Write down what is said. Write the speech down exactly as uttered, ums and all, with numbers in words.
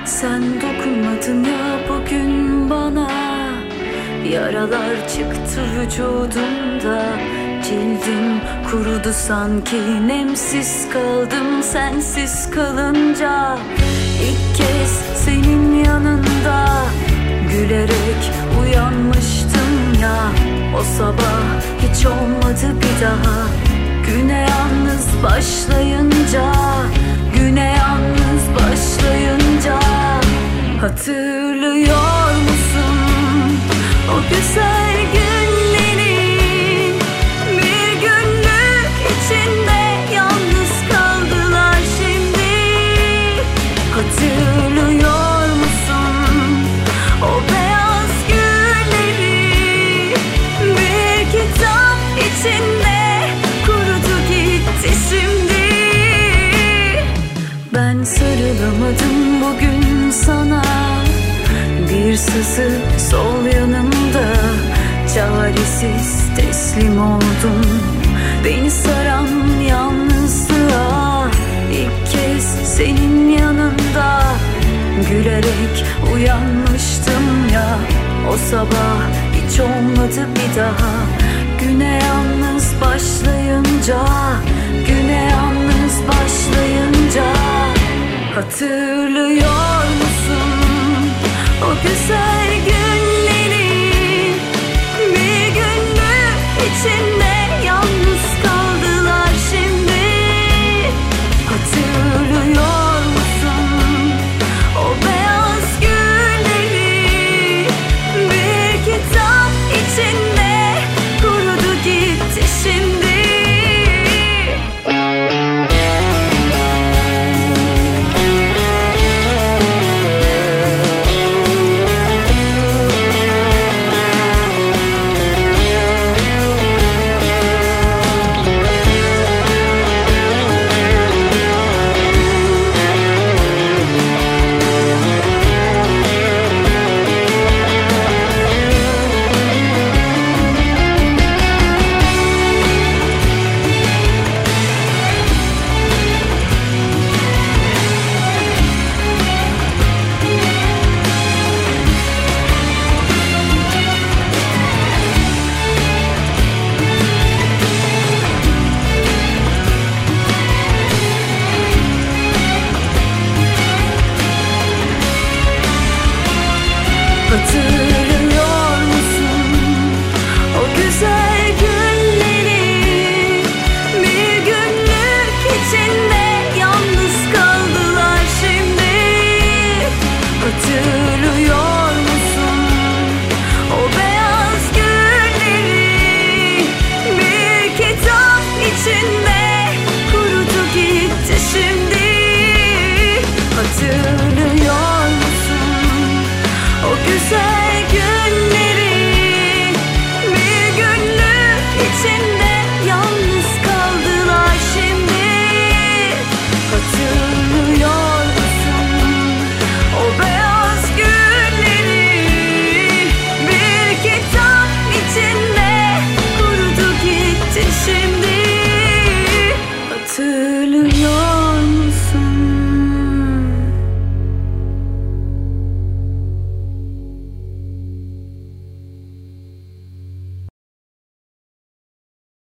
Sen dokunmadın ya bugün bana. Yaralar çıktı vücudumda, cildim kurudu sanki, nemsiz kaldım sensiz kalınca. İlk kez senin yanında gülerek uyanmıştım ya. O sabah hiç olmadı bir daha, güne yalnız başlayınca, güne yalnız başlayınca. Hatırlıyor musun o güzel günlerin? Bir günlük içinde yalnız kaldılar şimdi. Hatırlıyor musun o beyaz gülleri? Bir kitap içinde kurudu gitti şimdi. Ben sarılamadım bugün sana, bir sızı sol yanımda. Çaresiz teslim oldum beni saran yalnızlığa. İlk kez senin yanında gülerek uyanmıştım ya. O sabah hiç olmadı bir daha, güne yalnız başlayınca, güne yalnız başlayınca. Hatırlıyor